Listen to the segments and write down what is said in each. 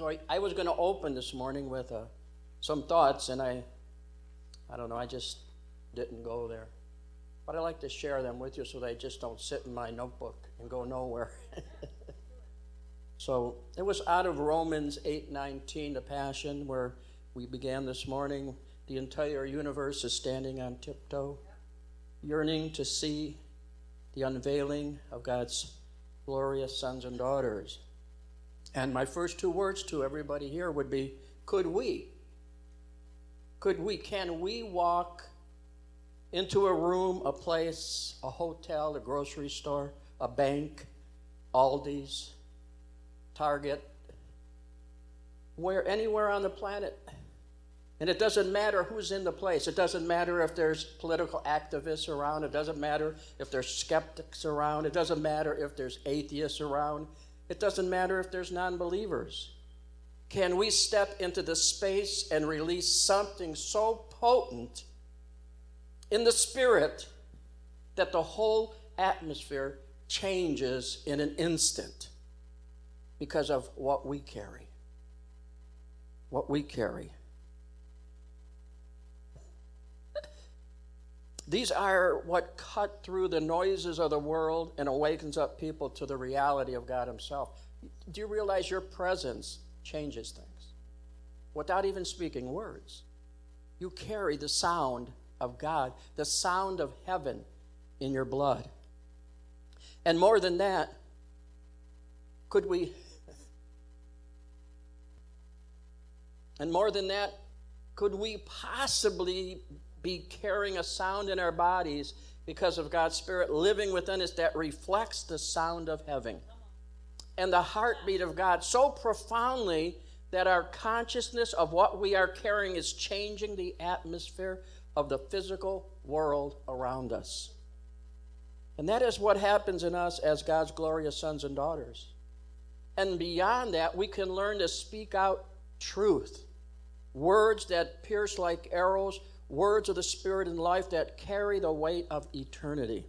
So I was going to open this morning with some thoughts, and I don't know, I just didn't go there. But I like to share them with you so they just don't sit in my notebook and go nowhere. So it was out of Romans 8:19, the Passion, where we began this morning. The entire universe is standing on tiptoe, yearning to see the unveiling of God's glorious sons and daughters. And my first two words to everybody here would be, could we? Can we walk into a room, a place, a hotel, a grocery store, a bank, Aldi's, Target, anywhere on the planet? And it doesn't matter who's in the place. It doesn't matter if there's political activists around. It doesn't matter if there's skeptics around. It doesn't matter if there's atheists around. It doesn't matter if there's non-believers. Can we step into the space and release something so potent in the spirit that the whole atmosphere changes in an instant because of what we carry? What we carry. These are what cut through the noises of the world and awakens up people to the reality of God himself. Do you realize your presence changes things? Without even speaking words. You carry the sound of God, the sound of heaven in your blood. And more than that, could we possibly be carrying a sound in our bodies because of God's Spirit living within us that reflects the sound of heaven and the heartbeat of God so profoundly that our consciousness of what we are carrying is changing the atmosphere of the physical world around us. And that is what happens in us as God's glorious sons and daughters. And beyond that, we can learn to speak out truth, words that pierce like arrows, words of the Spirit and life that carry the weight of eternity.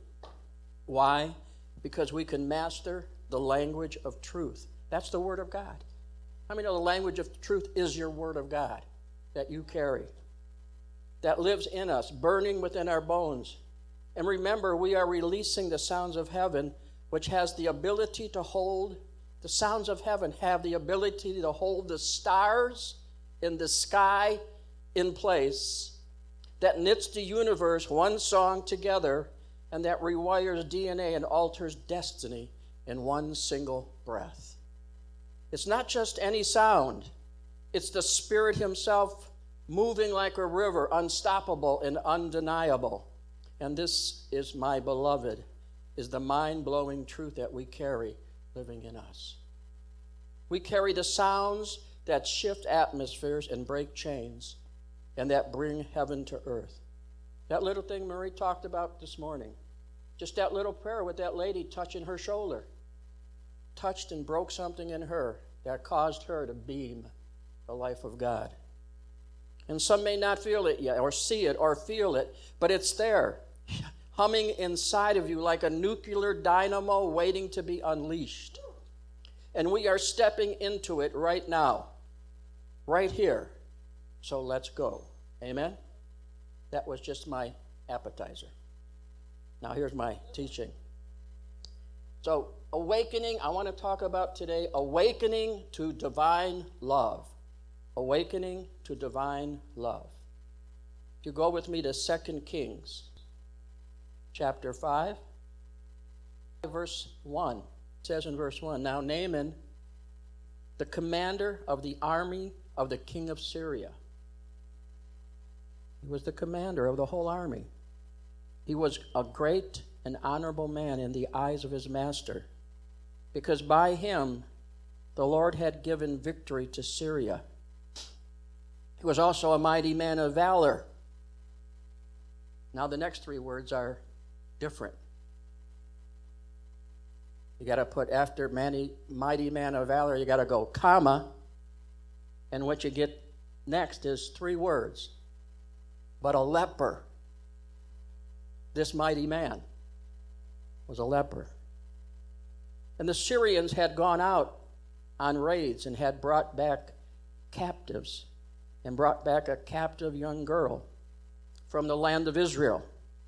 Why? Because we can master the language of truth. That's the Word of God. How many know the language of truth is your Word of God that you carry, that lives in us, burning within our bones? And remember, we are releasing the sounds of heaven, which has the ability to hold, the sounds of heaven have the ability to hold the stars in the sky in place, that knits the universe one song together, and that rewires DNA and alters destiny in one single breath. It's not just any sound. It's the Spirit himself moving like a river, unstoppable and undeniable. And this is, my beloved, is the mind-blowing truth that we carry living in us. We carry the sounds that shift atmospheres and break chains, and that bring heaven to earth. That little thing Marie talked about this morning, just that little prayer with that lady touching her shoulder, touched and broke something in her that caused her to beam the life of God. And some may not feel it yet, or see it, or feel it, but it's there, humming inside of you like a nuclear dynamo waiting to be unleashed. And we are stepping into it right now, right here. So let's go. Amen? That was just my appetizer. Now here's my teaching. So awakening, I want to talk about today, awakening to divine love. Awakening to divine love. If you go with me to 2 Kings, chapter 5, verse 1. It says in verse 1, now Naaman, the commander of the army of the king of Syria. He was the commander of the whole army. He was a great and honorable man in the eyes of his master, because by him the Lord had given victory to Syria. He was also a mighty man of valor. Now the next three words are different. You got to put after mighty man of valor, you got to go comma, and what you get next is three words. But a leper. This mighty man was a leper. And the Syrians had gone out on raids and had brought back captives and brought back a captive young girl from the land of Israel.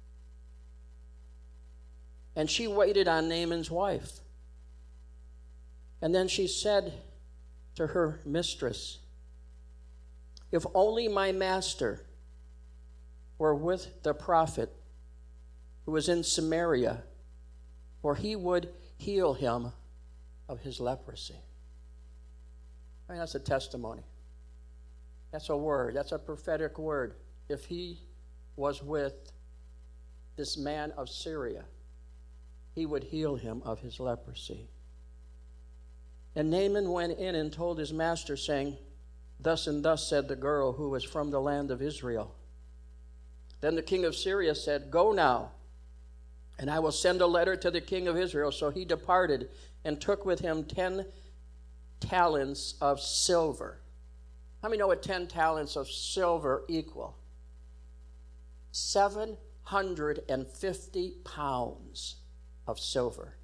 And she waited on Naaman's wife. And then she said to her mistress, "If only my master were with the prophet who was in Samaria, for he would heal him of his leprosy." I mean, that's a testimony. That's a word. That's a prophetic word. If he was with this man of Syria, he would heal him of his leprosy. And Naaman went in and told his master, saying, "Thus and thus said the girl who was from the land of Israel." Then the king of Syria said, "Go now, and I will send a letter to the king of Israel." So he departed and took with him 10 talents of silver. How many know what 10 talents of silver equal? 750 pounds of silver.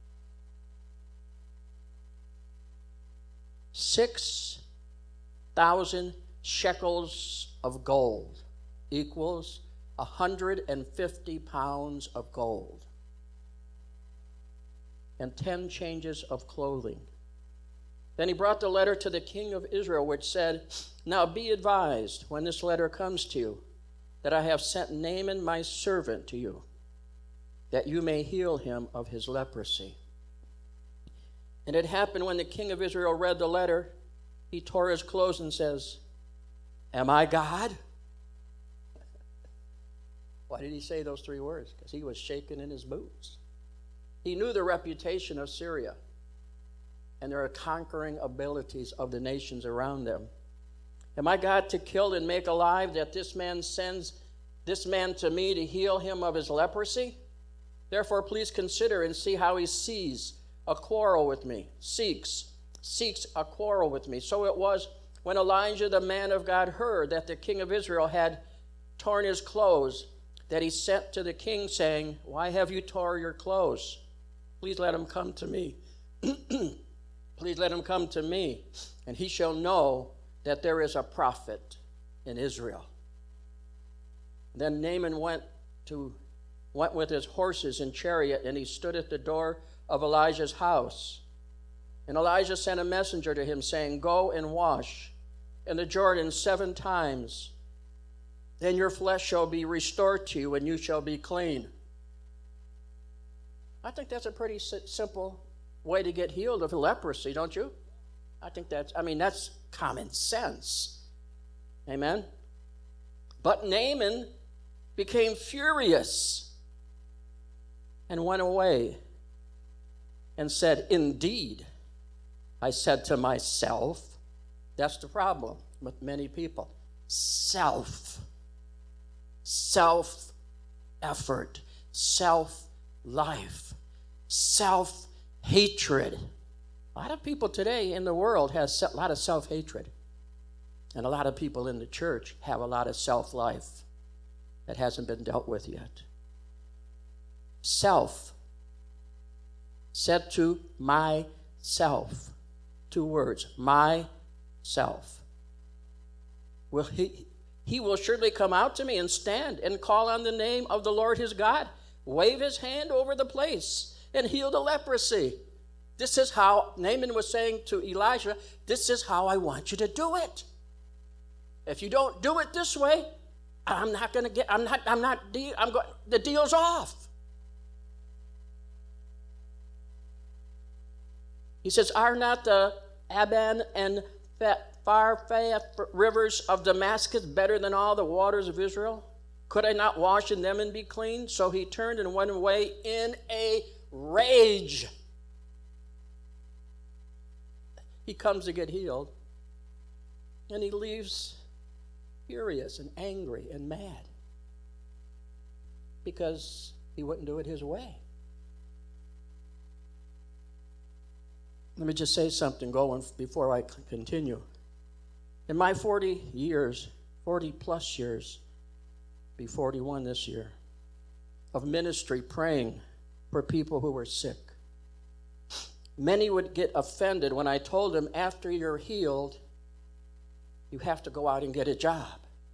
6,000 shekels of gold equals 150 pounds of gold. And 10 changes of clothing. Then he brought the letter to the king of Israel, which said, "Now be advised, when this letter comes to you, that I have sent Naaman my servant to you, that you may heal him of his leprosy." And it happened when the king of Israel read the letter, he tore his clothes and says, "Am I God?" Why did he say those 3 words? Because he was shaking in his boots. He knew the reputation of Syria and their conquering abilities of the nations around them. "Am I God to kill and make alive, that this man sends this man to me to heal him of his leprosy? Therefore, please consider and see how he seeks a quarrel with me. Seeks a quarrel with me." So it was when Elijah, the man of God, heard that the king of Israel had torn his clothes, that he sent to the king, saying, "Why have you torn your clothes? Please let him come to me. Please let him come to me, and he shall know that there is a prophet in Israel." Then Naaman went with his horses and chariot, and he stood at the door of Elijah's house. And Elijah sent a messenger to him, saying, "Go and wash in the Jordan 7 times. Then your flesh shall be restored to you, and you shall be clean." I think that's a pretty simple way to get healed of leprosy, don't you? I think that's common sense. Amen? But Naaman became furious and went away and said, "Indeed, I said to myself," that's the problem with many people, self-effort, self-life, self-hatred. A lot of people today in the world has a lot of self-hatred. And a lot of people in the church have a lot of self-life that hasn't been dealt with yet. Self. Said to myself. 2 words. Myself. He will surely come out to me and stand and call on the name of the Lord his God, wave his hand over the place, and heal the leprosy. This is how Naaman was saying to Elijah, "This is how I want you to do it. If you don't do it this way, the deal's off." He says, "Are not the Aban and Pharpar rivers of Damascus better than all the waters of Israel? Could I not wash in them and be clean?" So he turned and went away in a rage. He comes to get healed, and he leaves furious and angry and mad because he wouldn't do it his way. Let me just say something before I continue. In my 40 plus years, be 41 this year, of ministry praying for people who were sick, Many would get offended when I told them, after you're healed, you have to go out and get a job.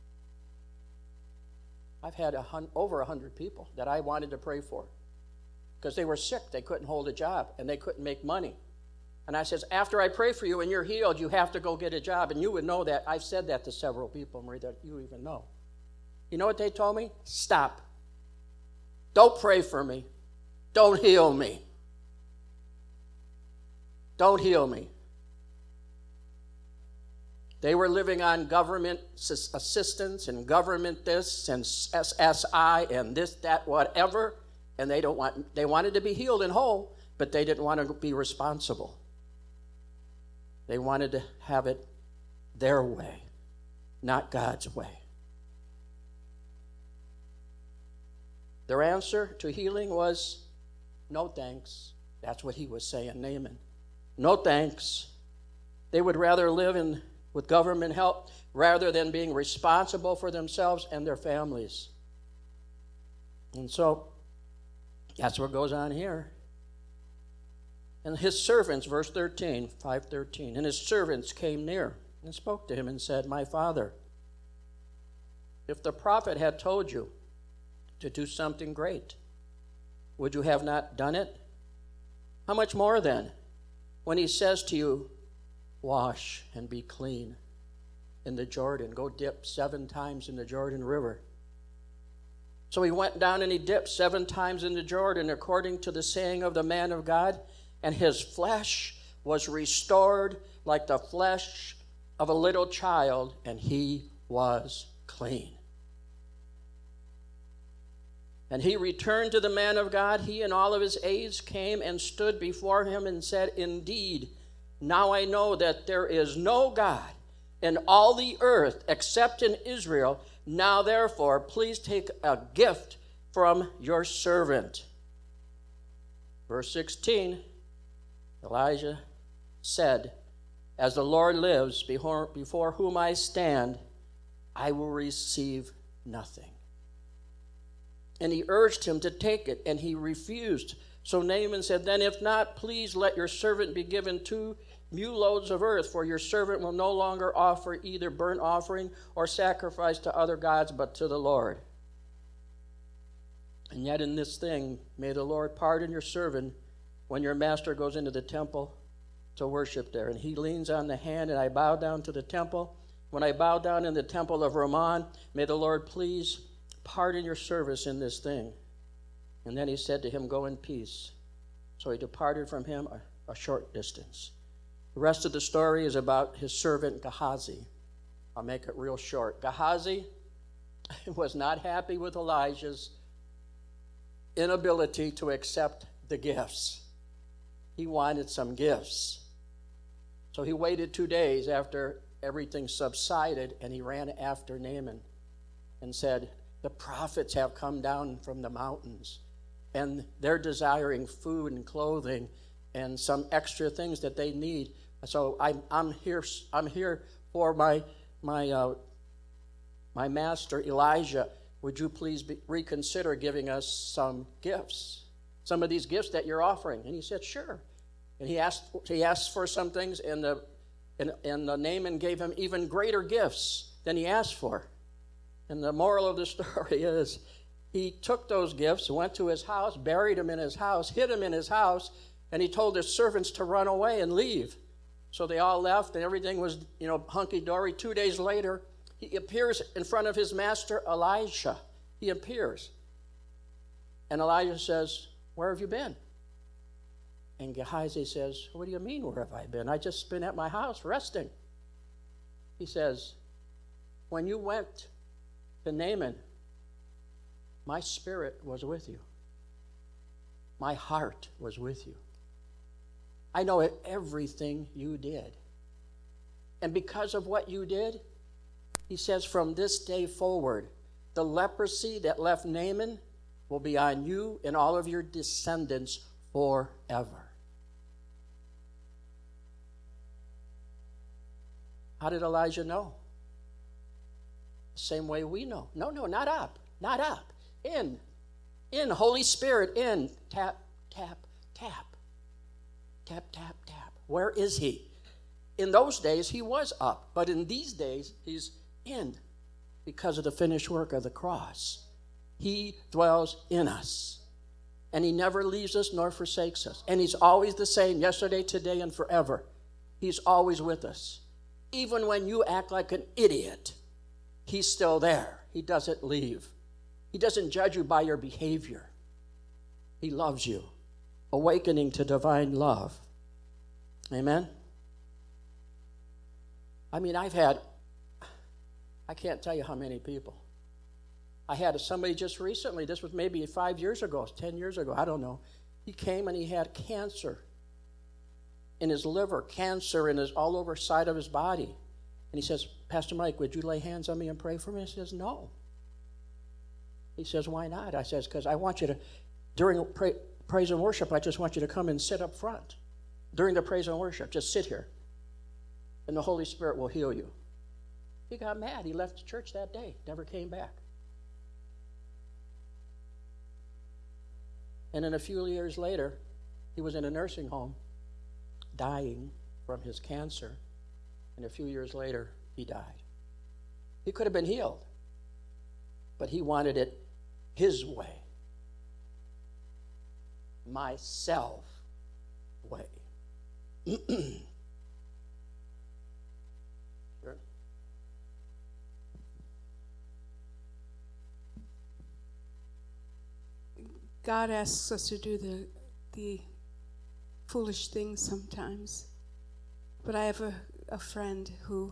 I've had over 100 people that I wanted to pray for because they were sick. They couldn't hold a job, and they couldn't make money. And I says, after I pray for you and you're healed, you have to go get a job. And you would know that. I've said that to several people, Marie, that you even know. You know what they told me? Stop. Don't pray for me. Don't heal me. Don't heal me. They were living on government assistance and government this and SSI and this, that, whatever. And they wanted to be healed and whole, but they didn't want to be responsible. They wanted to have it their way, not God's way. Their answer to healing was, no thanks. That's what he was saying, Naaman. No thanks. They would rather live with government help rather than being responsible for themselves and their families. And so that's what goes on here. And his servants, verse 13, 5:13, and his servants came near and spoke to him and said, my father, if the prophet had told you to do something great, would you have not done it? How much more then, when he says to you, wash and be clean in the Jordan, go dip 7 times in the Jordan River. So he went down and he dipped 7 times in the Jordan, according to the saying of the man of God, and his flesh was restored like the flesh of a little child, and he was clean. And he returned to the man of God. He and all of his aides came and stood before him and said, indeed, now I know that there is no God in all the earth except in Israel. Now therefore, please take a gift from your servant. Verse 16, Elijah said, as the Lord lives, before whom I stand, I will receive nothing. And he urged him to take it, and he refused. So Naaman said, then if not, please let your servant be given 2 mule loads of earth, for your servant will no longer offer either burnt offering or sacrifice to other gods, but to the Lord. And yet in this thing, may the Lord pardon your servant when your master goes into the temple to worship there. And he leans on the hand, and I bow down to the temple. When I bow down in the temple of Ramon, may the Lord please pardon your service in this thing. And then he said to him, go in peace. So he departed from him a short distance. The rest of the story is about his servant Gehazi. I'll make it real short. Gehazi was not happy with Elijah's inability to accept the gifts. He wanted some gifts. So he waited 2 days after everything subsided, and he ran after Naaman and said, the prophets have come down from the mountains, and they're desiring food and clothing and some extra things that they need. So I'm here for my master Elijah. Would you please reconsider giving us some gifts, some of these gifts that you're offering? And he said, sure. And he asked for some things, and the Naaman gave him even greater gifts than he asked for. And the moral of the story is, he took those gifts, went to his house, buried them in his house, hid them in his house, and he told his servants to run away and leave. So they all left, and everything was, hunky-dory. 2 days later, he appears in front of his master, Elisha. He appears. And Elijah says, where have you been? And Gehazi says, what do you mean, where have I been? I just been at my house resting. He says, when you went to Naaman, my spirit was with you. My heart was with you. I know everything you did. And because of what you did, he says, from this day forward, the leprosy that left Naaman will be on you and all of your descendants forever. How did Elijah know? The same way we know. No, not up. Not up. In. Holy Spirit, in. Tap, tap, tap. tap, tap, tap. Where is he? In those days, he was up. But in these days, he's in because of the finished work of the cross. He dwells in us. And he never leaves us nor forsakes us. And he's always the same, yesterday, today, and forever. He's always with us. Even when you act like an idiot, he's still there. He doesn't leave. He doesn't judge you by your behavior. He loves you. Awakening to divine love. Amen? I mean, I can't tell you how many people. I had somebody just recently, this was maybe 5 years ago, 10 years ago, I don't know. He came and he had cancer in his liver, cancer in his all over side of his body. And he says, Pastor Mike, would you lay hands on me and pray for me? He says, no. He says, why not? I says, because I want you to, during praise and worship, I just want you to come and sit up front. During the praise and worship, just sit here. And the Holy Spirit will heal you. He got mad. He left the church that day, never came back. And then a few years later, he was in a nursing home, dying from his cancer. And a few years later, he died. He could have been healed, but he wanted it his way. Myself way. Sure. God asks us to do the foolish things sometimes. But I have a friend who,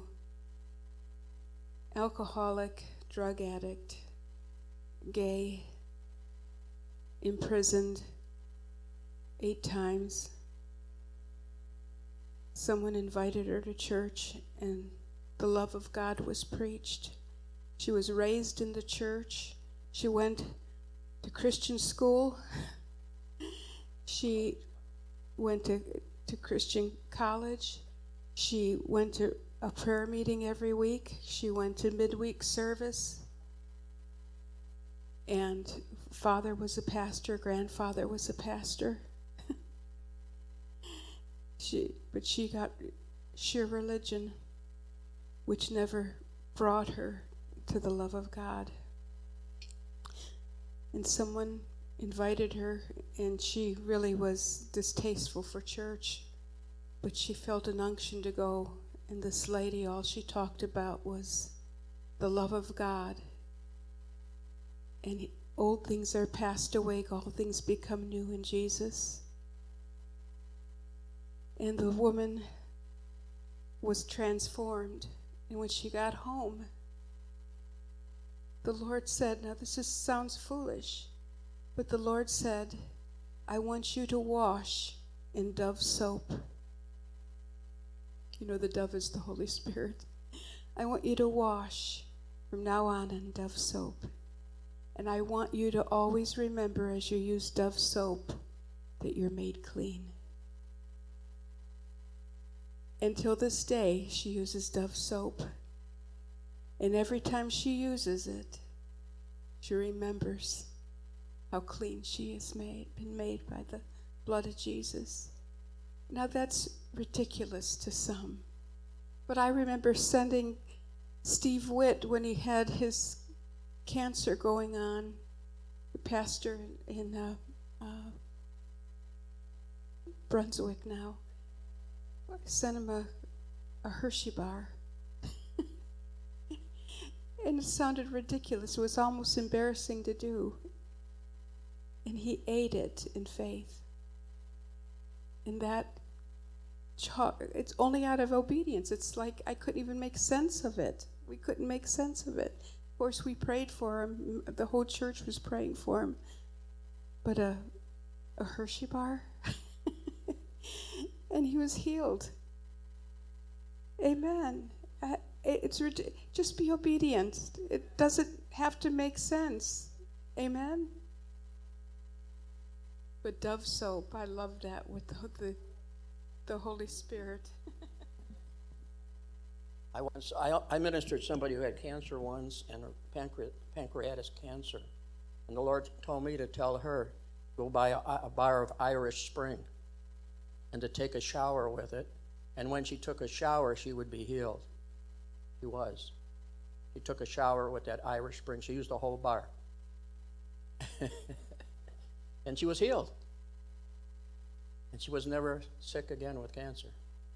alcoholic, drug addict, gay, imprisoned 8 times. Someone invited her to church and the love of God was preached. She was raised in the church. She went to Christian school. She went to Christian college. She went to a prayer meeting every week. She went to midweek service. And father was a pastor, grandfather was a pastor. But she got sheer religion, which never brought her to the love of God. And someone invited her, and she really was distasteful for church, but she felt an unction to go. And this lady, all she talked about was the love of God. And old things are passed away, all things become new in Jesus. And the woman was transformed. And when she got home, the Lord said, now this just sounds foolish, but the Lord said, I want you to wash in Dove soap. You know the Dove is the Holy Spirit. I want you to wash from now on in Dove soap. And I want you to always remember as you use Dove soap that you're made clean. Until this day, she uses Dove soap. And every time she uses it, she remembers how clean she has been made by the blood of Jesus. Now that's ridiculous to some. But I remember sending Steve Witt when he had his cancer going on, the pastor in Brunswick now. I sent him a Hershey bar. And it sounded ridiculous. It was almost embarrassing to do. And he ate it in faith. And that, it's only out of obedience. It's like I couldn't even make sense of it. We couldn't make sense of it. Of course, we prayed for him. The whole church was praying for him. But a Hershey bar? And he was healed. Amen. Just be obedient. It doesn't have to make sense. Amen. But Dove soap, I love that with the Holy Spirit. I ministered to somebody who had cancer once and pancreatic cancer, and the Lord told me to tell her go buy a bar of Irish Spring and to take a shower with it. And when she took a shower, she would be healed. She was. She took a shower with that Irish Spring. She used the whole bar. And she was healed. And she was never sick again with cancer.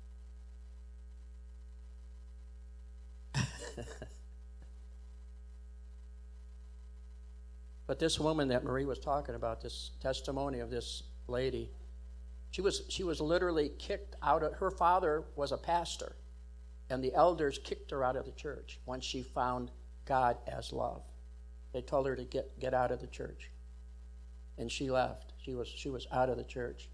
But this woman that Marie was talking about, this testimony of this lady, she was literally kicked out of, her father was a pastor, and the elders kicked her out of the church once she found God as love. They told her to get out of the church. And she left. She was out of the church.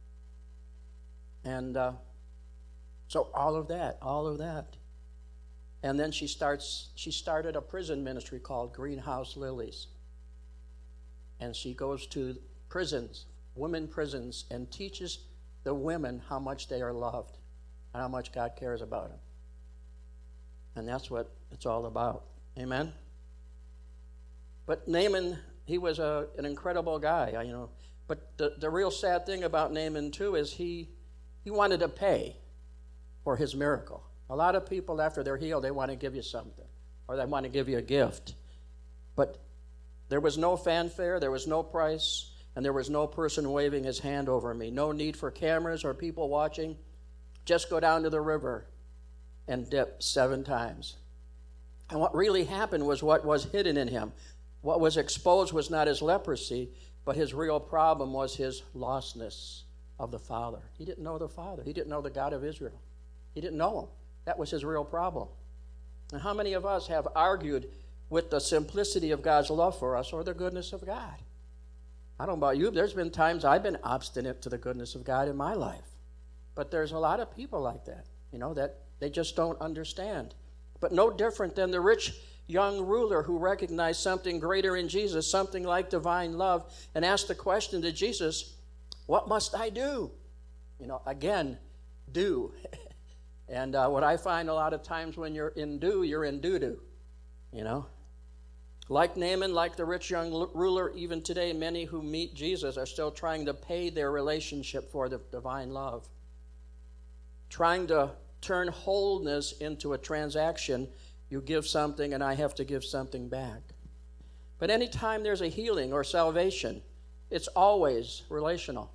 And so all of that. And then she started a prison ministry called Greenhouse Lilies. And she goes to prisons, women prisons, and teaches the women how much they are loved and how much God cares about them. And that's what it's all about. Amen? But Naaman, he was an incredible guy, you know. But the real sad thing about Naaman, too, is he wanted to pay for his miracle. A lot of people, after they're healed, they want to give you something, or they want to give you a gift. But there was no fanfare, there was no price, and there was no person waving his hand over me. No need for cameras or people watching. Just go down to the river and dip 7 times. And what really happened was what was hidden in him. What was exposed was not his leprosy, but his real problem was his lostness of the Father. He didn't know the Father. He didn't know the God of Israel. He didn't know him. That was his real problem. And how many of us have argued with the simplicity of God's love for us or the goodness of God? I don't know about you, but there's been times I've been obstinate to the goodness of God in my life. But there's a lot of people like that, you know, that they just don't understand. But no different than the rich young ruler who recognized something greater in Jesus, something like divine love, and asked the question to Jesus, what must I do? You know, again, do. And what I find a lot of times when you're in doo-doo, you know. Like Naaman, like the rich young ruler, even today, many who meet Jesus are still trying to pay their relationship for the divine love. Trying to turn wholeness into a transaction. You give something and I have to give something back. But anytime there's a healing or salvation, it's always relational,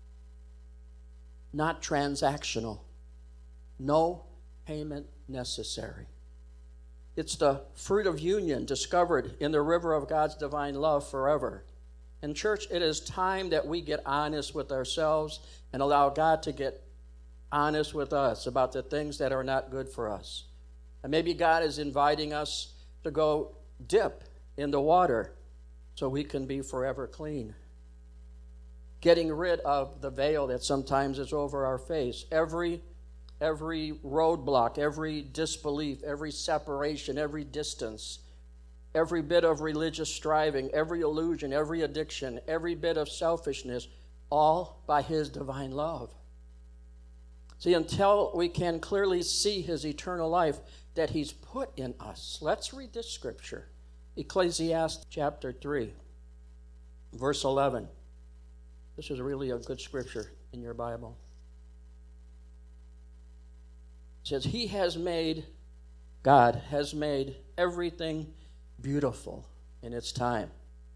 not transactional. No payment necessary. It's the fruit of union discovered in the river of God's divine love forever. In church, it is time that we get honest with ourselves and allow God to get honest with us about the things that are not good for us. And maybe God is inviting us to go dip in the water so we can be forever clean. Getting rid of the veil that sometimes is over our face. Every roadblock, every disbelief, every separation, every distance, every bit of religious striving, every illusion, every addiction, every bit of selfishness, all by his divine love. See, until we can clearly see his eternal life that he's put in us. Let's read this scripture. Ecclesiastes chapter 3, verse 11. This is really a good scripture in your Bible. It says, God has made everything beautiful in its time.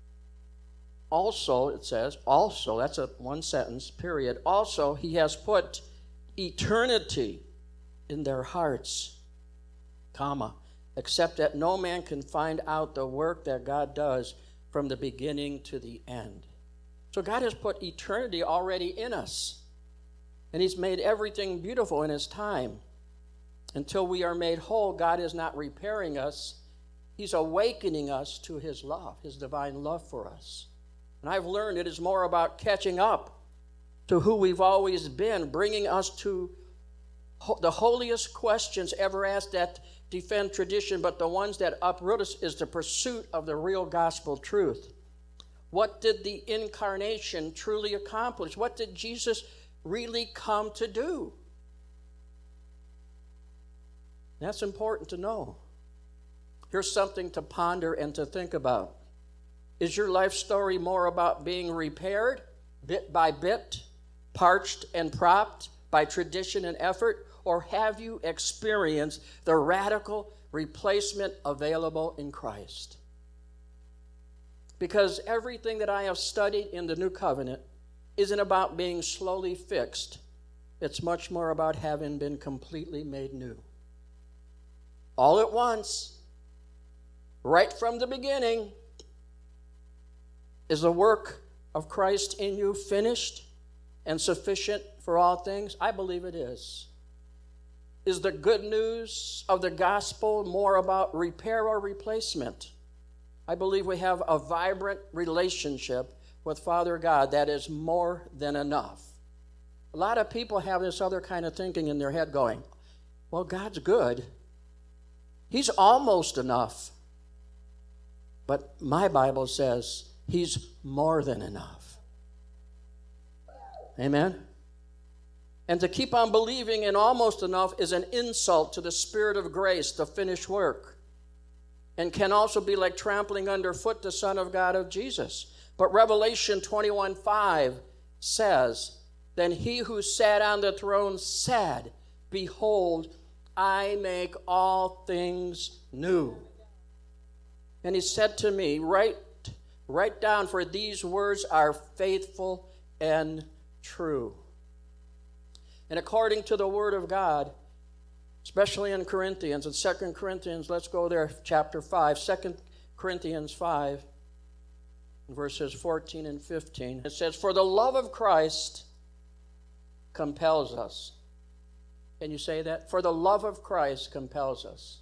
Also, it says, that's a one sentence, period. Also, he has put eternity in their hearts, comma, except that no man can find out the work that God does from the beginning to the end. So God has put eternity already in us, and he's made everything beautiful in his time. Until we are made whole, God is not repairing us. He's awakening us to his love, his divine love for us. And I've learned it is more about catching up to who we've always been, bringing us to the holiest questions ever asked that defend tradition, but the ones that uproot us is the pursuit of the real gospel truth. What did the incarnation truly accomplish? What did Jesus really come to do? That's important to know. Here's something to ponder and to think about. Is your life story more about being repaired bit by bit, parched and propped by tradition and effort? Or have you experienced the radical replacement available in Christ? Because everything that I have studied in the New Covenant isn't about being slowly fixed. It's much more about having been completely made new. All at once, right from the beginning, is the work of Christ in you finished and sufficient for all things? I believe it is. Is the good news of the gospel more about repair or replacement? I believe we have a vibrant relationship with Father God that is more than enough. A lot of people have this other kind of thinking in their head going, well, God's good. He's almost enough. But my Bible says He's more than enough. Amen? And to keep on believing in almost enough is an insult to the Spirit of grace, the finished work, and can also be like trampling underfoot the Son of God of Jesus. But Revelation 21:5 says, then He who sat on the throne said, behold, I make all things new. And He said to me, write down, for these words are faithful and true. And according to the Word of God, especially in Corinthians, in 2 Corinthians, let's go there, chapter 5, 2 Corinthians 5, verses 14 and 15. It says, for the love of Christ compels us. Can you say that? For the love of Christ compels us.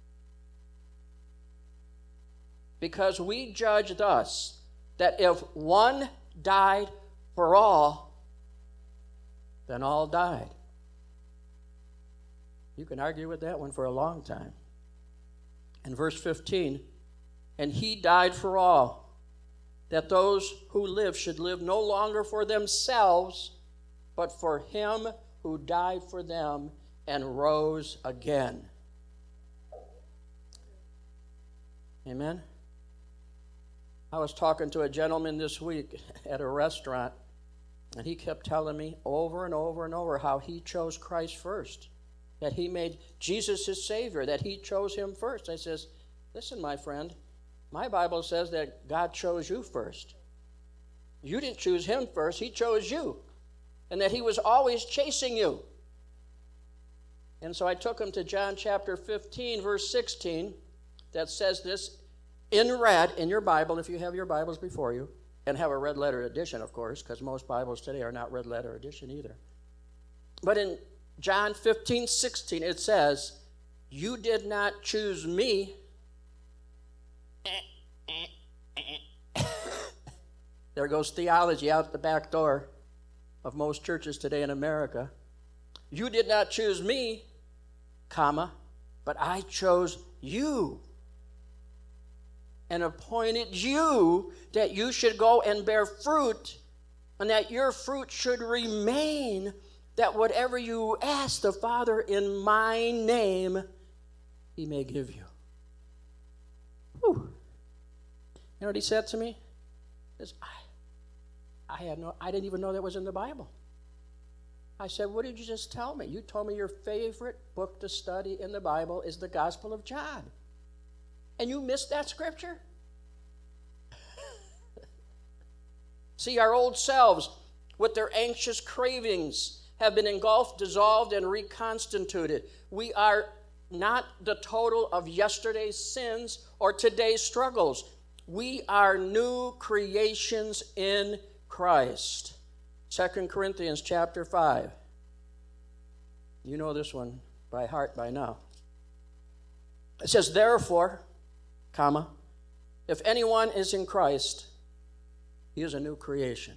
Because we judge thus, that if one died for all, then all died. You can argue with that one for a long time. In verse 15, and He died for all, that those who live should live no longer for themselves, but for Him who died for them and rose again. Amen? I was talking to a gentleman this week at a restaurant, and he kept telling me over and over and over how he chose Christ first, that he made Jesus his Savior, that he chose Him first. I says, listen, my friend, my Bible says that God chose you first. You didn't choose Him first, He chose you, and that He was always chasing you. And so I took him to John chapter 15, verse 16, that says this in red in your Bible, if you have your Bibles before you, and have a red letter edition, of course, because most Bibles today are not red letter edition either. But in John 15, 16, it says, you did not choose me. There goes theology out the back door of most churches today in America. You did not choose me, comma, but I chose you and appointed you that you should go and bear fruit, and that your fruit should remain, that whatever you ask the Father in my name, He may give you. Whew. You know what he said to me? He says, I didn't even know that was in the Bible. I said, what did you just tell me? You told me your favorite book to study in the Bible is the Gospel of John. And you missed that scripture? See, our old selves, with their anxious cravings, have been engulfed, dissolved, and reconstituted. We are not the total of yesterday's sins or today's struggles. We are new creations in Christ. 2 Corinthians chapter 5. You know this one by heart by now. It says, therefore, comma, if anyone is in Christ, he is a new creation.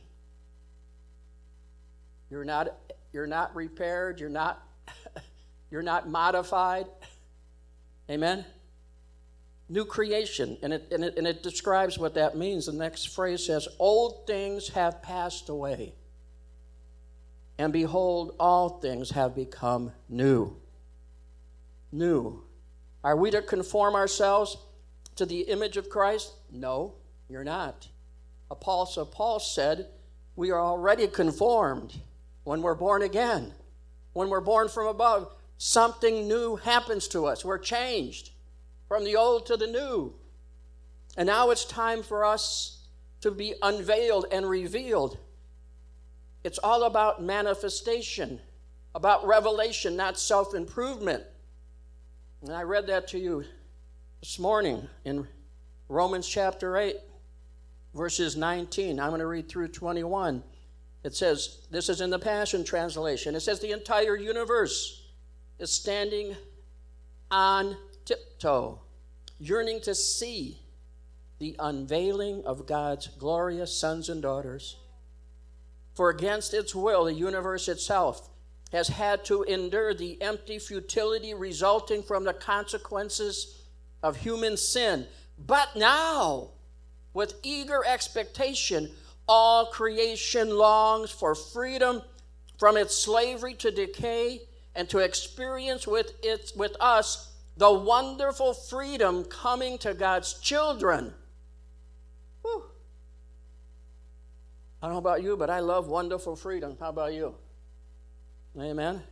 You're not repaired, you're not modified. Amen? New creation, and it describes what that means. The next phrase says, old things have passed away, and behold, all things have become new. New. Are we to conform ourselves to the image of Christ? No, you're not. Apostle Paul said, we are already conformed. when we're born again, when we're born from above, something new happens to us. We're changed from the old to the new. And now it's time for us to be unveiled and revealed. It's all about manifestation, about revelation, not self-improvement. And I read that to you this morning in Romans chapter 8, verses 19. I'm going to read through 21. It says, this is in the Passion Translation. It says, the entire universe is standing on tiptoe, yearning to see the unveiling of God's glorious sons and daughters. For against its will, the universe itself has had to endure the empty futility resulting from the consequences of human sin. But now, with eager expectation, all creation longs for freedom from its slavery to decay and to experience with us the wonderful freedom coming to God's children. Whew. I don't know about you, but I love wonderful freedom. How about you? Amen.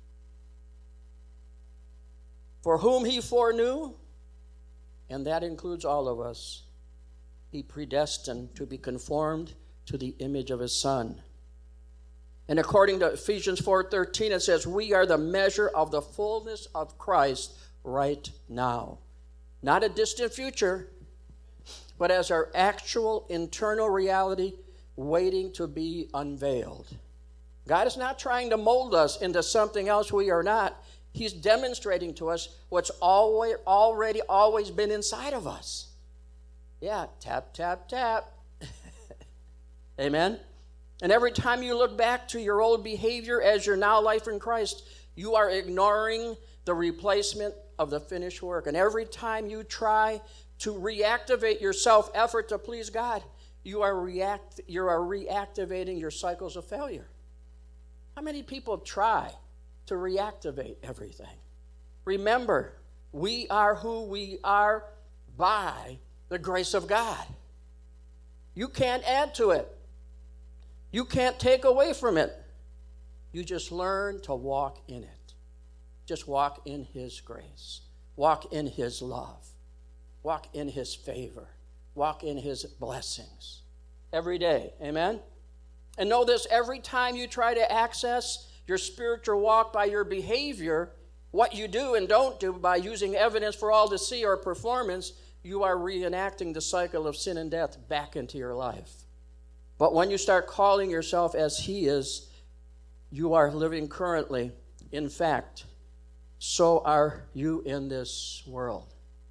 For whom he foreknew, and that includes all of us, he predestined to be conformed to the image of his Son. And according to Ephesians 4:13, it says, we are the measure of the fullness of Christ right now. Not a distant future, but as our actual internal reality waiting to be unveiled. God is not trying to mold us into something else we are not. He's demonstrating to us what's already always been inside of us. Yeah, tap, tap, tap. Amen? And every time you look back to your old behavior as your now life in Christ, you are ignoring the replacement of the finished work. And every time you try to reactivate your self-effort to please God, you are reactivating your cycles of failure. How many people try to reactivate everything? Remember, we are who we are by the grace of God. You can't add to it. You can't take away from it. You just learn to walk in it. Just walk in his grace. Walk in his love. Walk in his favor. Walk in his blessings. Every day. Amen? And know this, every time you try to access your spiritual walk by your behavior, what you do and don't do by using evidence for all to see or performance, you are reenacting the cycle of sin and death back into your life. But when you start calling yourself as he is, you are living currently. In fact, so are you in this world.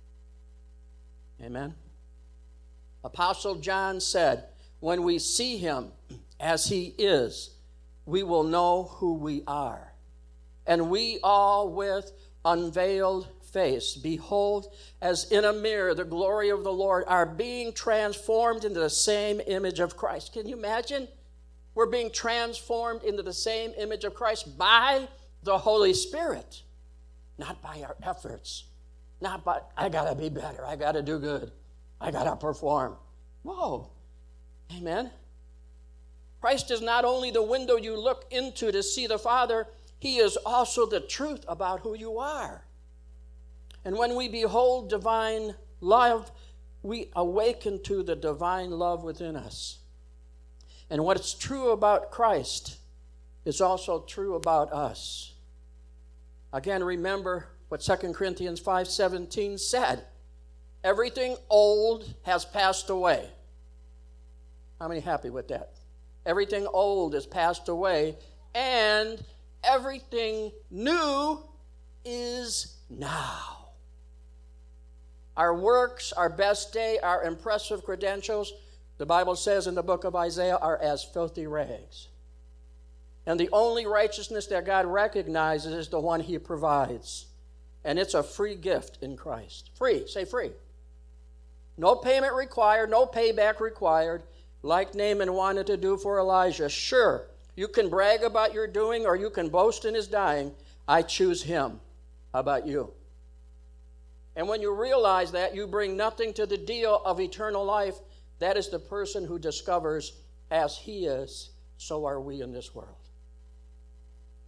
Amen? Apostle John said, when we see him as he is, we will know who we are. And we all with unveiled face, behold, as in a mirror, the glory of the Lord, are being transformed into the same image of Christ. Can you imagine? We're being transformed into the same image of Christ by the Holy Spirit, not by our efforts. Not by, I got to be better, I got to do good, I got to perform. Whoa. Amen. Christ is not only the window you look into to see the Father, he is also the truth about who you are. And when we behold divine love, we awaken to the divine love within us. And what's true about Christ is also true about us. Again, remember what 2 Corinthians 5:17 said. Everything old has passed away. How many happy with that? Everything old is passed away, and everything new is now. Our works, our best day, our impressive credentials, the Bible says in the book of Isaiah, are as filthy rags. And the only righteousness that God recognizes is the one he provides. And it's a free gift in Christ. Free, say free. No payment required, no payback required, like Naaman wanted to do for Elijah. Sure, you can brag about your doing or you can boast in his dying. I choose him. How about you? And when you realize that, you bring nothing to the deal of eternal life. That is the person who discovers, as he is, so are we in this world.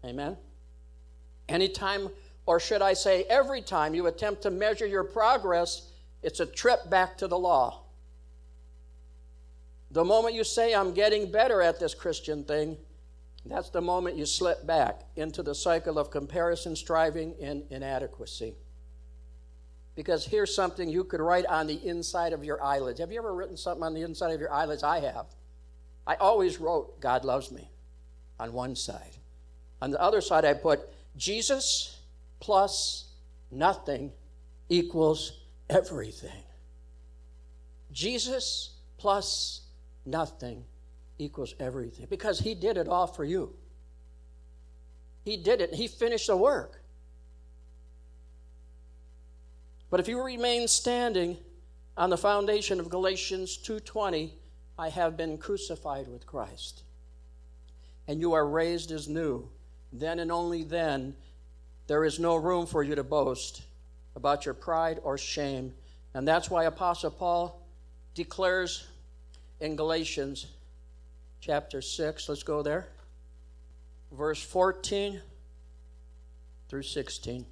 Amen? Anytime, or should I say every time you attempt to measure your progress, it's a trip back to the law. The moment you say, I'm getting better at this Christian thing, that's the moment you slip back into the cycle of comparison, striving, and inadequacy. Because here's something you could write on the inside of your eyelids. Have you ever written something on the inside of your eyelids? I have. I always wrote, God loves me, on one side. On the other side, I put, Jesus plus nothing equals everything. Jesus plus nothing equals everything. Because he did it all for you. He did it. He finished the work. But if you remain standing on the foundation of Galatians 2:20, I have been crucified with Christ, and you are raised as new, then and only then there is no room for you to boast about your pride or shame. And that's why Apostle Paul declares in Galatians chapter 6, let's go there, verse 14 through 16.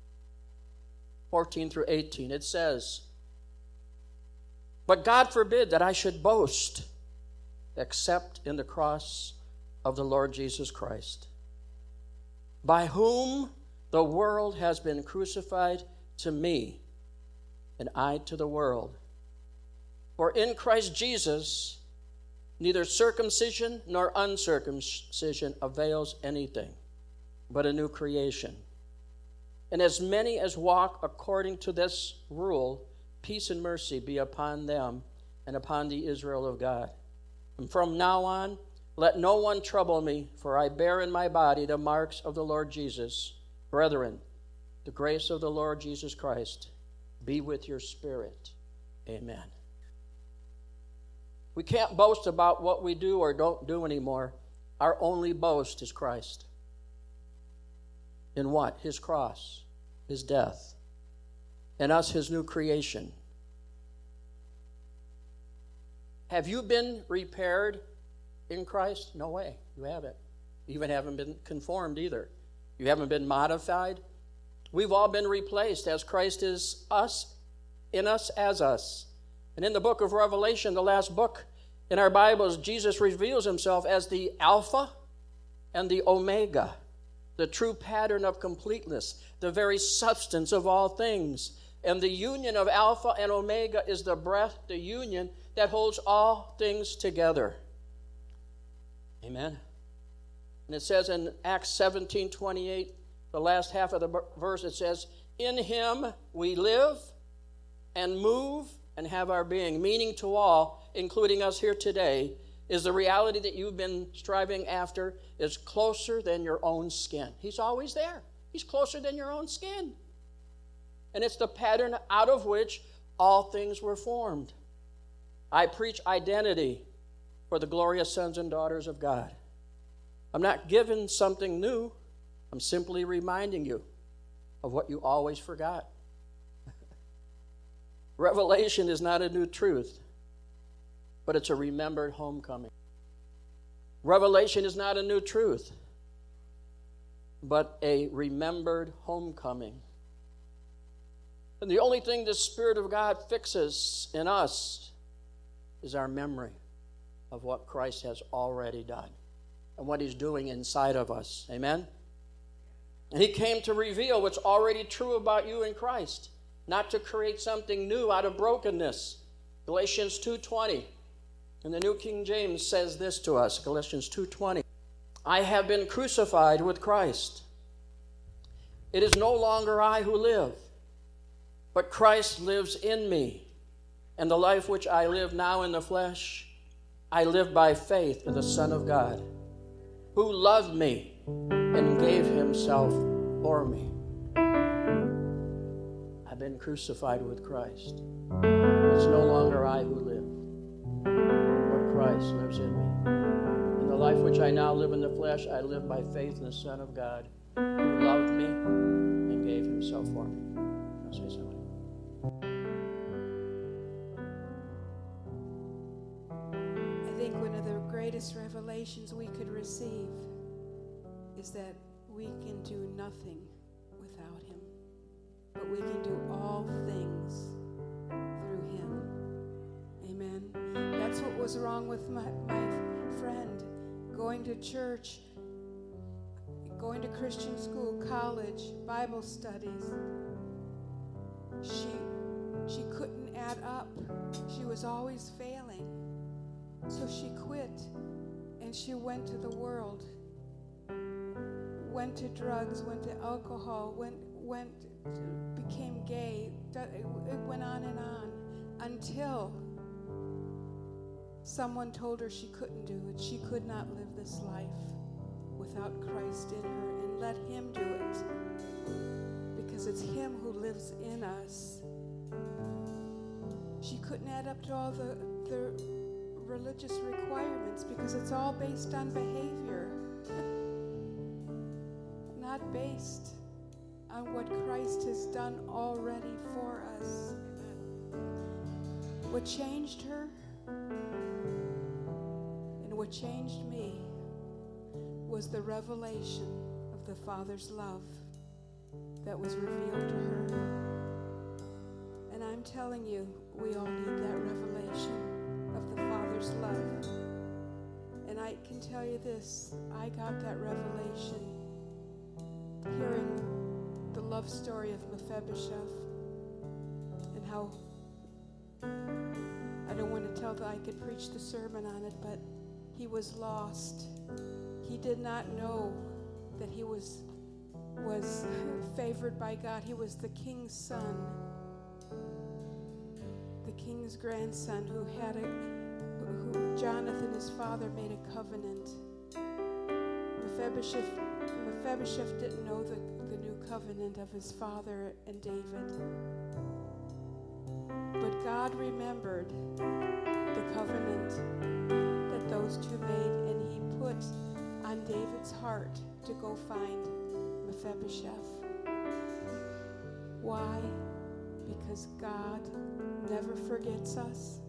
14 through 18, it says, but God forbid that I should boast except in the cross of the Lord Jesus Christ, by whom the world has been crucified to me, and I to the world. For in Christ Jesus, neither circumcision nor uncircumcision avails anything, but a new creation. And as many as walk according to this rule, peace and mercy be upon them and upon the Israel of God. And from now on, let no one trouble me, for I bear in my body the marks of the Lord Jesus. Brethren, the grace of the Lord Jesus Christ be with your spirit. Amen. We can't boast about what we do or don't do anymore. Our only boast is Christ. In what? His cross, his death, and us, his new creation. Have you been repaired in Christ? No way. You haven't. You even haven't been conformed either. You haven't been modified. We've all been replaced as Christ is us, in us as us. And in the book of Revelation, the last book in our Bibles, Jesus reveals himself as the Alpha and the Omega, the true pattern of completeness, the very substance of all things. And the union of Alpha and Omega is the breath, the union that holds all things together. Amen. And it says in Acts 17:28, the last half of the verse, it says, in him we live and move and have our being. Meaning to all, including us here today, is the reality that you've been striving after is closer than your own skin. He's always there. He's closer than your own skin. And it's the pattern out of which all things were formed. I preach identity for the glorious sons and daughters of God. I'm not giving something new. I'm simply reminding you of what you always forgot. Revelation is not a new truth, but it's a remembered homecoming. Revelation is not a new truth, but a remembered homecoming. And the only thing the Spirit of God fixes in us is our memory of what Christ has already done and what he's doing inside of us. Amen? And he came to reveal what's already true about you in Christ, not to create something new out of brokenness. Galatians 2:20. And the New King James says this to us, Galatians 2:20. I have been crucified with Christ. It is no longer I who live, but Christ lives in me. And the life which I live now in the flesh, I live by faith in the Son of God, who loved me and gave himself for me. I've been crucified with Christ. It's no longer I who live, but Christ lives in me. And the life which I now live in the flesh, I live by faith in the Son of God, who loved me and gave himself for me. I'll say something. I think one of the greatest revelations we could receive is that we can do nothing without him, but we can do all things through him. Amen. That's what was wrong with my friend. Going to church, going to Christian school, college, Bible studies. She couldn't add up. She was always failing. So she quit and she went to the world. Went to drugs, went to alcohol, became gay. It went on and on until someone told her she couldn't do it. She could not live this life without Christ in her, and let him do it, because it's him who lives in us. She couldn't add up to all the religious requirements because it's all based on behavior, not based on what Christ has done already for us. What changed her and what changed me was the revelation of the Father's love that was revealed to her. And I'm telling you, we all need that revelation of the Father's love. And I can tell you this, I got that revelation hearing the love story of Mephibosheth, and how, I don't want to tell that I could preach the sermon on it, but he was lost. He did not know that he was favored by God. He was the king's son, the king's grandson, who Jonathan, his father, made a covenant. Mephibosheth didn't know the new covenant of his father and David. But God remembered the covenant that those two made, and he put on David's heart to go find Mephibosheth. Why? Because God never forgets us,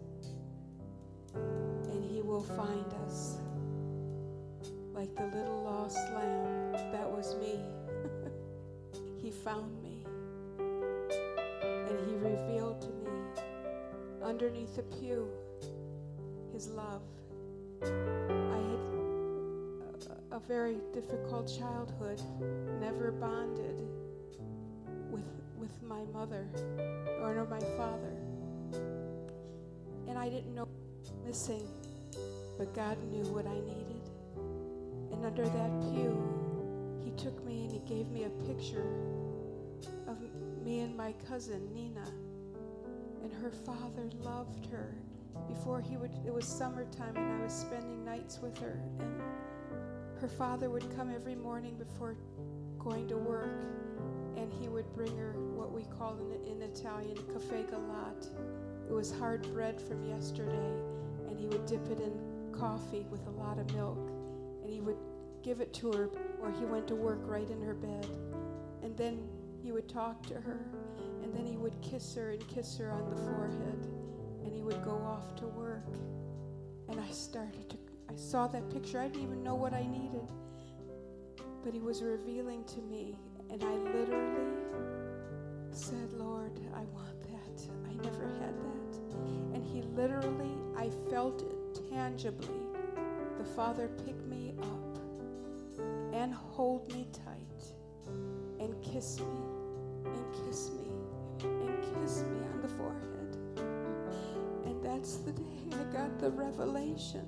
and he will find us. Like the little lost lamb, that was me. He found me, and he revealed to me underneath the pew his love. I had a very difficult childhood, never bonded with my mother or my father, and I didn't know what was missing, but God knew what I needed. And under that pew, he took me and he gave me a picture of me and my cousin, Nina. And her father loved her. It was summertime and I was spending nights with her. And her father would come every morning before going to work, and he would bring her what we call in Italian, caffè galate. It was hard bread from yesterday, and he would dip it in coffee with a lot of milk. And he would give it to her before he went to work, right in her bed. And then he would talk to her, and then he would kiss her on the forehead, and he would go off to work. And I saw that picture. I didn't even know what I needed, but he was revealing to me, and I literally said, Lord, I want that. I never had that. And he literally, I felt it tangibly. The Father picked me up and hold me tight and kiss me and kiss me and kiss me on the forehead. And that's the day I got the revelation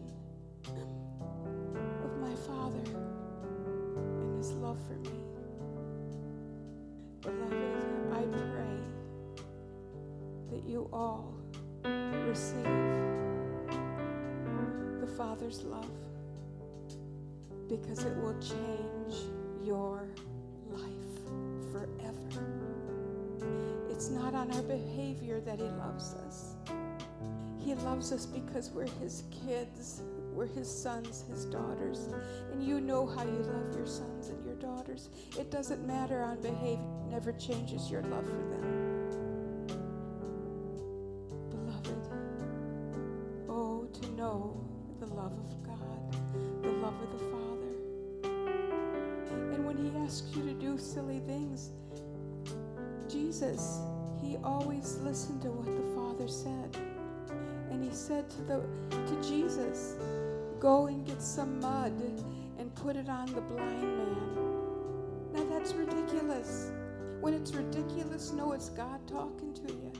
of my Father and his love for me. Beloved, I pray that you all receive the Father's love, because it will change your life forever. It's not on our behavior that he loves us. He loves us because we're his kids. We're his sons, his daughters. And you know how you love your sons and your daughters. It doesn't matter on behavior. It never changes your love for them. Beloved, oh, to know the love of God, the love of the Father. And when he asks you to do silly things, Jesus, he always listened to what the Father said. And he said to Jesus, go and get some mud and put it on the blind man. Now that's ridiculous. When it's ridiculous, know it's God talking to you.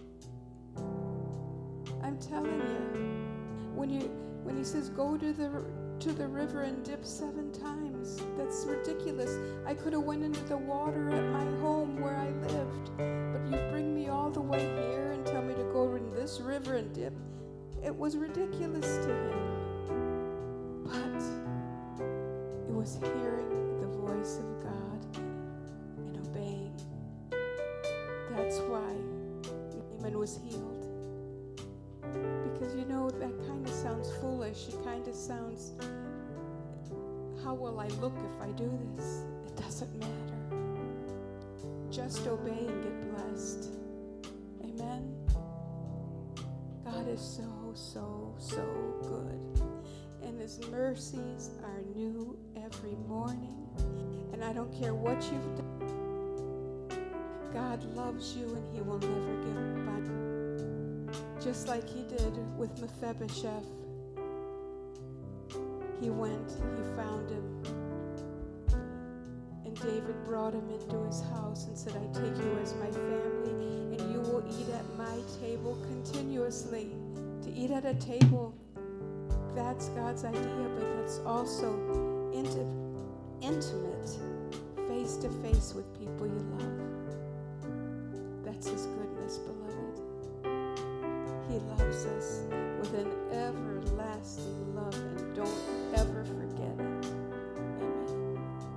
I'm telling you, when he says go to the river and dip 7 times, that's ridiculous. I could have went into the water at my home where I lived, but you bring me all the way here and tell me to go in this river and dip. It was ridiculous to him. But it was hearing the voice of God and obeying. That's why Naaman was healed. Because that kind of sounds foolish. It kind of sounds, how will I look if I do this? It doesn't matter. Just obey and get blessed. Amen. God is so, so, so good. And his mercies are new every morning. And I don't care what you've done. God loves you and he will never give up on you. Just like he did with Mephibosheth. He went, he found him. And David brought him into his house and said, I take you as my family, and you will eat at my table continuously. To eat at a table, that's God's idea, but that's also intimate, face to face with people you love. That's his goodness, beloved. He loves us with an everlasting love, and don't ever forget it. Amen.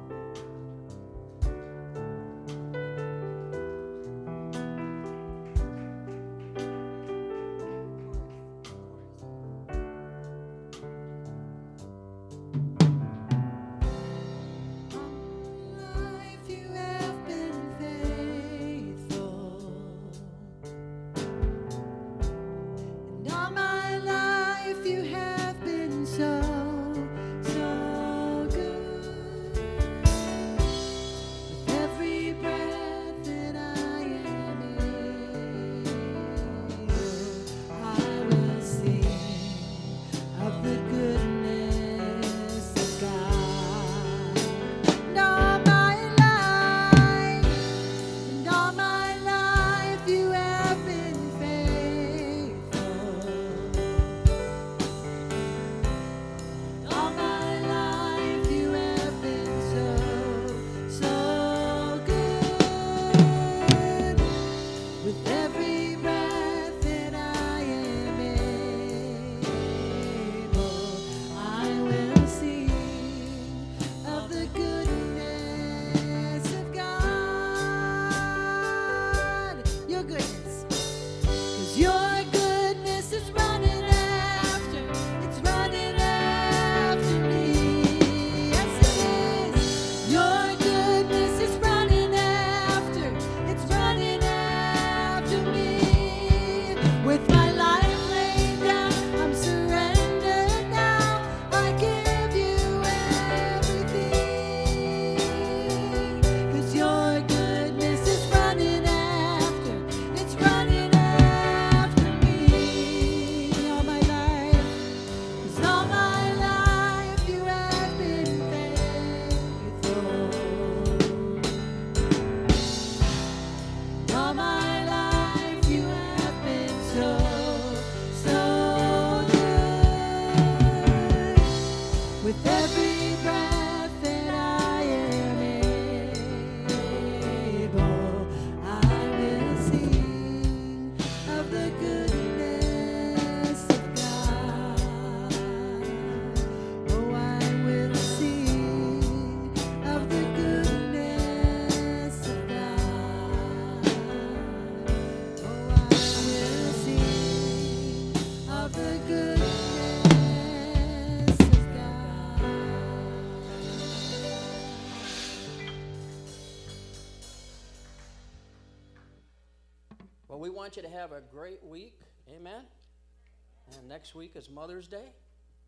Well, we want you to have a great week. Amen. And next week is Mother's Day.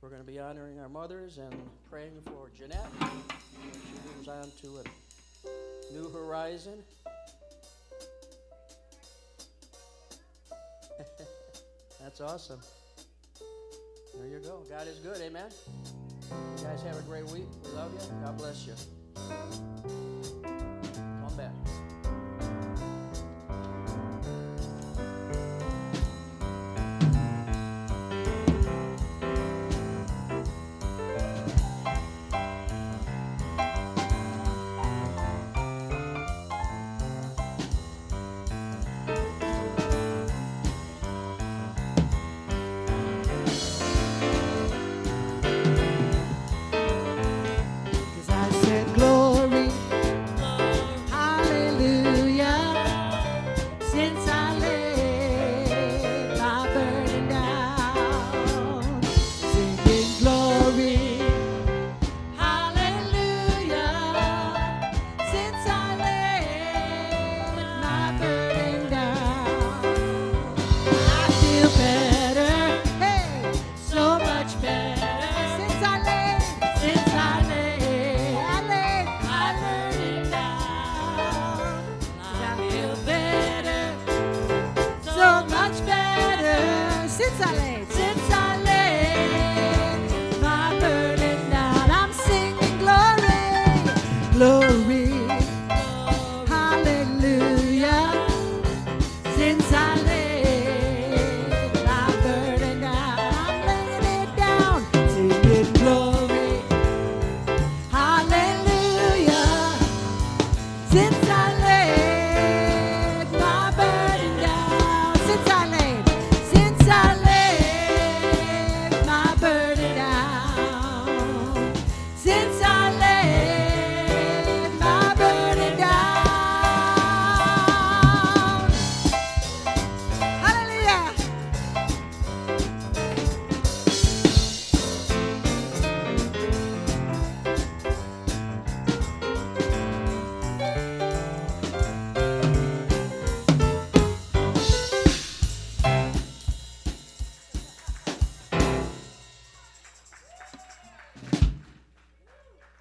We're going to be honoring our mothers and praying for Jeanette. She moves on to a new horizon. That's awesome. There you go. God is good. Amen. You guys have a great week. We love you. God bless you. Come back. Since I lay